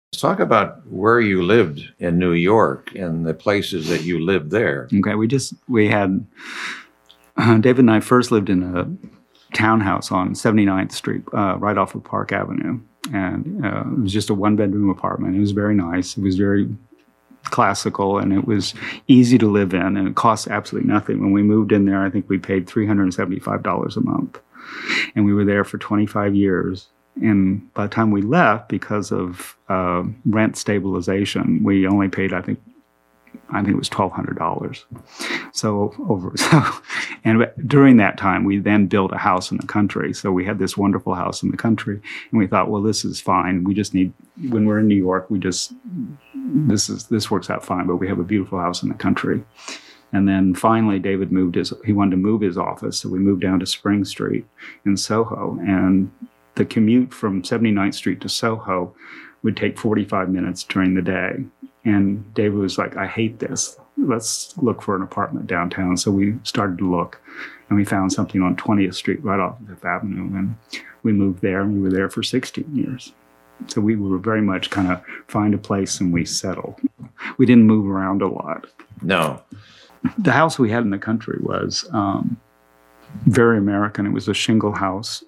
Talk about where you lived in New York and the places that you lived there. Okay, we had David and I first lived in a townhouse on 79th Street, right off of Park Avenue, and it was just a one-bedroom apartment. It was very nice. It was very classical, and it was easy to live in, and it cost absolutely nothing. When we moved in there, I think we paid $375 a month, and we were there for 25 years. And by the time we left, because of rent stabilization, we only paid, I think it was $1,200. And during that time, we then built a house in the country. So we had this wonderful house in the country, and we thought, well, this is fine. We just need, when we're in New York, this works out fine. But we have a beautiful house in the country. And then finally, David he wanted to move his office, so we moved down to Spring Street in Soho, and the commute from 79th Street to Soho would take 45 minutes during the day. And David was like, I hate this. Let's look for an apartment downtown. So we started to look, and we found something on 20th Street right off of Fifth Avenue. And we moved there, and we were there for 16 years. So we were very much kind of find a place and we settled. We didn't move around a lot. No. The house we had in the country was very American. It was a shingle house.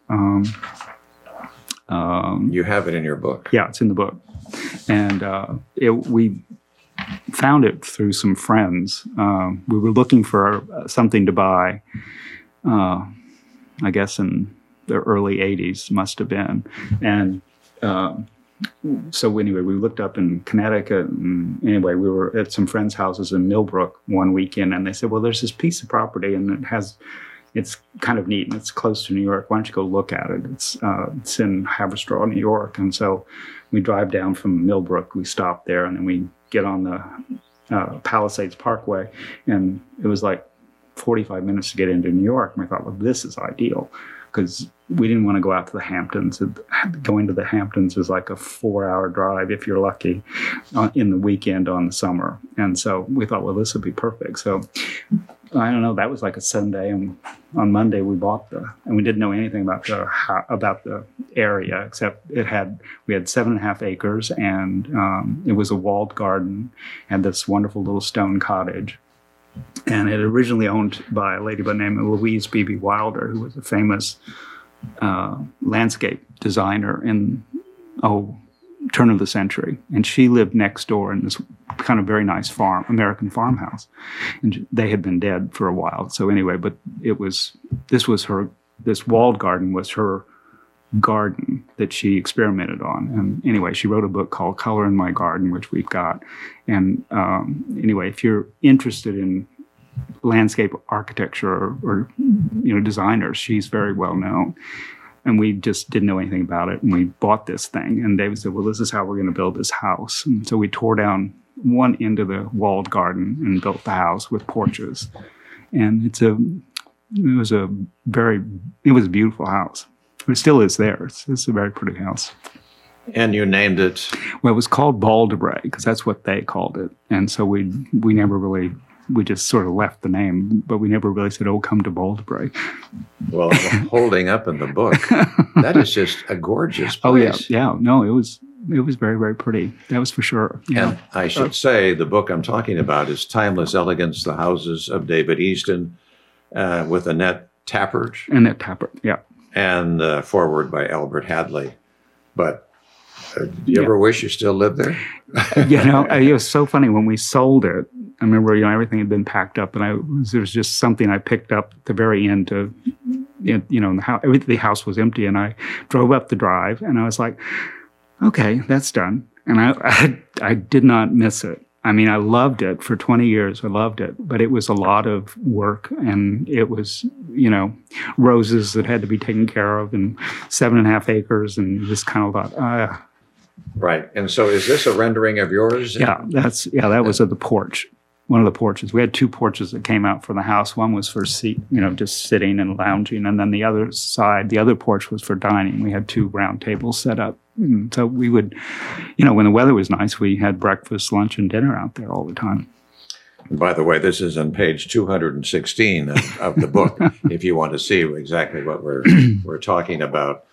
You have it in your book. Yeah, it's in the book. And we found it through some friends. We were looking for something to buy, I guess in the early 80s, must have been. And so anyway, we looked up in Connecticut. And anyway, we were at some friends' houses in Millbrook one weekend, and they said, well, there's this piece of property, and it's kind of neat, and it's close to New York. Why don't you go look at it? It's in Haverstraw, New York. And so we drive down from Millbrook. We stop there, and then we get on the Palisades Parkway. And it was like 45 minutes to get into New York. And we thought, well, this is ideal, because we didn't want to go out to the Hamptons. Going to the Hamptons is like a 4-hour drive, if you're lucky, in the weekend on the summer. And so we thought, well, this would be perfect. So I don't know, that was like a Sunday, and on Monday we bought and we didn't know anything about the area, except we had 7.5 acres, and it was a walled garden, and this wonderful little stone cottage. And it originally owned by a lady by the name of Louise Beebe Wilder, who was a famous landscape designer in turn of the century, and she lived next door in this kind of very nice American farmhouse, and they had been dead for a while. So anyway, but this walled garden was her garden that she experimented on. And anyway, she wrote a book called Color in My Garden, which we've got. And anyway, if you're interested in landscape architecture or designers, she's very well known. And we just didn't know anything about it. And we bought this thing. And David said, well, this is how we're going to build this house. And so we tore down one end of the walled garden and built the house with porches. And it was a beautiful house. It still is there. It's a very pretty house. And you named it? Well, it was called Baldebray, because that's what they called it. And so we never really... We just sort of left the name, but we never really said, come to Baldebray. Well, holding up in the book, that is just a gorgeous place. Oh, yeah. No, it was very, very pretty. That was for sure. Yeah. And I should say the book I'm talking about is Timeless Elegance, The Houses of David Easton, with Annette Tappert. Annette Tappert, yeah. And foreword by Albert Hadley. But do you ever wish you still lived there? It was so funny when we sold it. I remember, everything had been packed up, and there was just something I picked up at the very end. The house was empty, and I drove up the drive, and I was like, "Okay, that's done." And I did not miss it. I mean, I loved it for 20 years. I loved it, but it was a lot of work, and it was, roses that had to be taken care of, and 7.5 acres, and just kind of thought, Right. And so is this a rendering of yours? Yeah, that was at the porch. One of the porches. We had 2 porches that came out for the house. One was for just sitting and lounging. And then the other porch was for dining. We had 2 round tables set up. And so we would, when the weather was nice, we had breakfast, lunch, and dinner out there all the time. By the way, this is on page 216 of the book, if you want to see exactly what we're talking about.